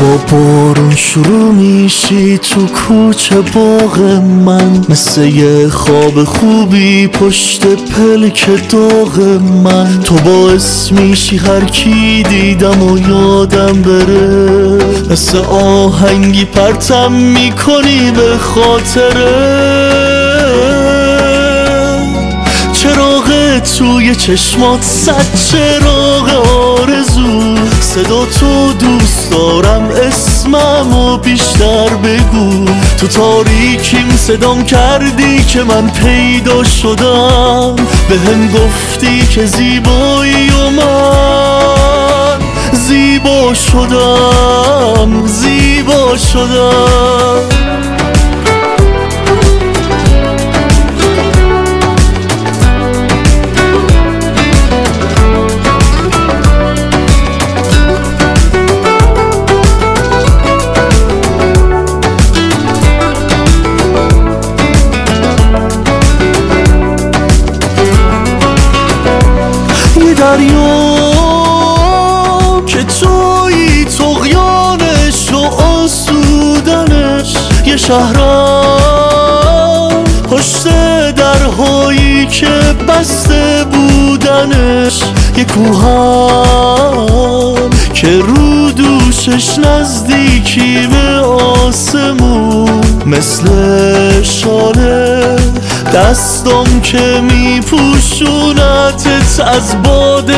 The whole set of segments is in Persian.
با بارون شروع میشی تو کوچه باغ من، مثل یه خواب خوبی پشت پلک داغ من. تو باعث میشی هر کی دیدم و یادم بره، مثل آهنگی پرتم میکنی به خاطره. چراغ توی چشمات صد چراغ آرزو، صدا تو دوست دارم اسممو بیشتر بگو. تو تاریکیم صدام کردی که من پیدا شدم، بهم گفتی که زیبایی و من زیبا شدم، زیبا شدم. دریا که توی طغیانش و آسودنش، یه شهرم پشت درهایی که بسته بودنش، یه کوهم که رو دوشش نزدیکی به آسمون، مثل شاله دستم که میپوشونتت از باد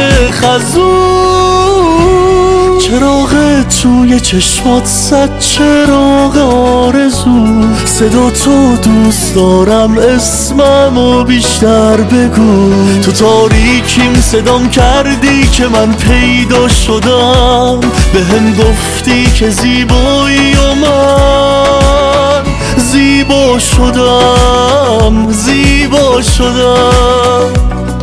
خزون. چراغ توی چشمات صد چراغ آرزو، صدا تو دوست دارم اسممو بیشتر بگو. تو تاریکیم صدام کردی که من پیدا شدم، بهم گفتی که زیبایی و من زیبا شدم، زیبا شدم.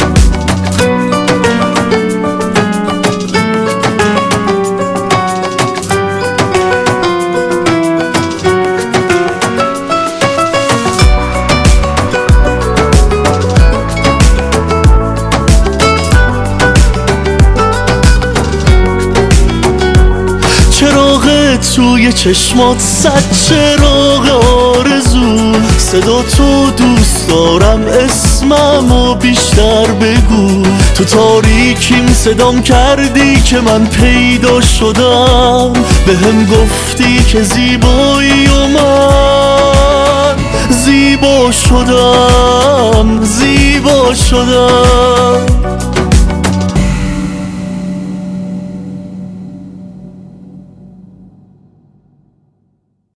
چراغ توی چشمات صد چراغ آرزو، صدا تو دوست دارم اسممو بیشتر بگو. تو تاریکیم صدام کردی که من پیدا شدم، بهم گفتی که زیبایی و من زیبا شدم، زیبا شدم.